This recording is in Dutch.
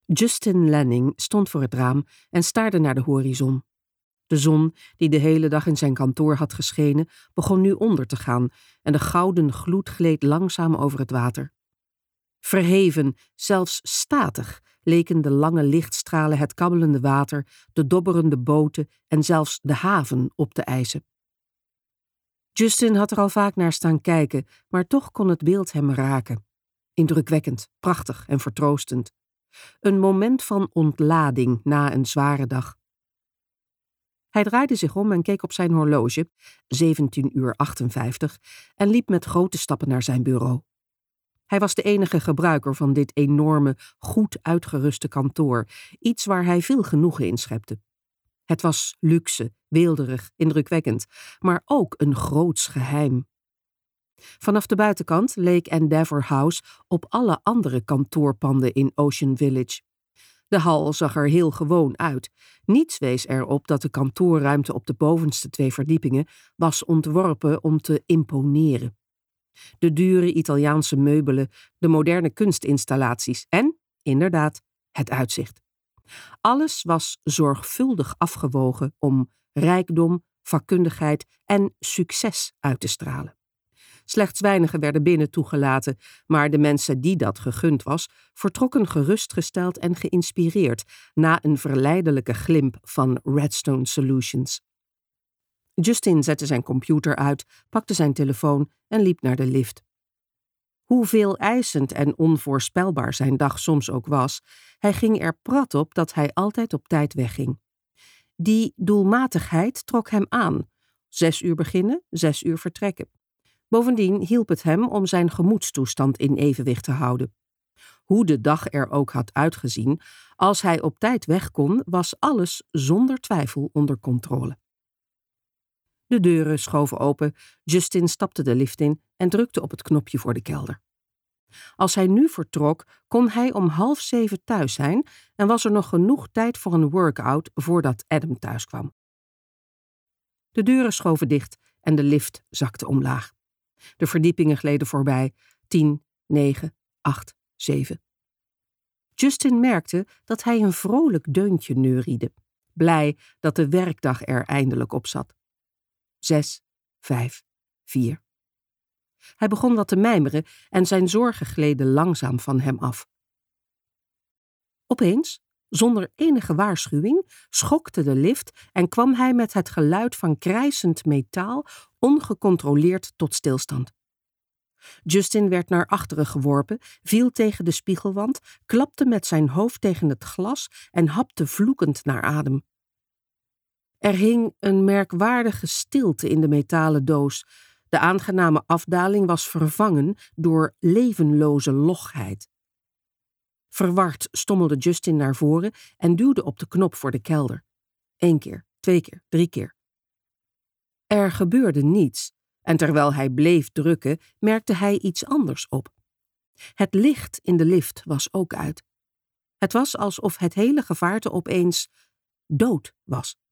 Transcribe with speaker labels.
Speaker 1: Justin Lanning stond voor het raam en staarde naar de horizon. De zon, die de hele dag in zijn kantoor had geschenen, begon nu onder te gaan en de gouden gloed gleed langzaam over het water. Verheven, zelfs statig, leken de lange lichtstralen het kabbelende water, de dobberende boten en zelfs de haven op te eisen. Justin had er al vaak naar staan kijken, maar toch kon het beeld hem raken. Indrukwekkend, prachtig en vertroostend. Een moment van ontlading na een zware dag. Hij draaide zich om en keek op zijn horloge, 17:58, en liep met grote stappen naar zijn bureau. Hij was de enige gebruiker van dit enorme, goed uitgeruste kantoor, iets waar hij veel genoegen in schepte. Het was luxe, weelderig, indrukwekkend, maar ook een groots geheim. Vanaf de buitenkant leek Endeavour House op alle andere kantoorpanden in Ocean Village. De hal zag er heel gewoon uit. Niets wees erop dat de kantoorruimte op de bovenste 2 verdiepingen was ontworpen om te imponeren. De dure Italiaanse meubelen, de moderne kunstinstallaties en, inderdaad, het uitzicht. Alles was zorgvuldig afgewogen om rijkdom, vakkundigheid en succes uit te stralen. Slechts weinigen werden binnen toegelaten, maar de mensen die dat gegund was, vertrokken gerustgesteld en geïnspireerd na een verleidelijke glimp van Redstone Solutions. Justin zette zijn computer uit, pakte zijn telefoon en liep naar de lift. Hoe veeleisend en onvoorspelbaar zijn dag soms ook was, hij ging er prat op dat hij altijd op tijd wegging. Die doelmatigheid trok hem aan. 6 uur beginnen, 6 uur vertrekken. Bovendien hielp het hem om zijn gemoedstoestand in evenwicht te houden. Hoe de dag er ook had uitgezien, als hij op tijd weg kon, was alles zonder twijfel onder controle. De deuren schoven open, Justin stapte de lift in en drukte op het knopje voor de kelder. Als hij nu vertrok, kon hij om 6:30 thuis zijn en was er nog genoeg tijd voor een workout voordat Adam thuis kwam. De deuren schoven dicht en de lift zakte omlaag. De verdiepingen gleden voorbij, 10, 9, 8, 7. Justin merkte dat hij een vrolijk deuntje neuriede, blij dat de werkdag er eindelijk op zat. 6, 5, 4. Hij begon wat te mijmeren en zijn zorgen gleden langzaam van hem af. Opeens, zonder enige waarschuwing, schokte de lift en kwam hij met het geluid van krijsend metaal ongecontroleerd tot stilstand. Justin werd naar achteren geworpen, viel tegen de spiegelwand, klapte met zijn hoofd tegen het glas en hapte vloekend naar adem. Er hing een merkwaardige stilte in de metalen doos. De aangename afdaling was vervangen door levenloze logheid. Verward stommelde Justin naar voren en duwde op de knop voor de kelder. 1 keer, 2 keer, 3 keer. Er gebeurde niets, en terwijl hij bleef drukken, merkte hij iets anders op. Het licht in de lift was ook uit. Het was alsof het hele gevaarte opeens dood was.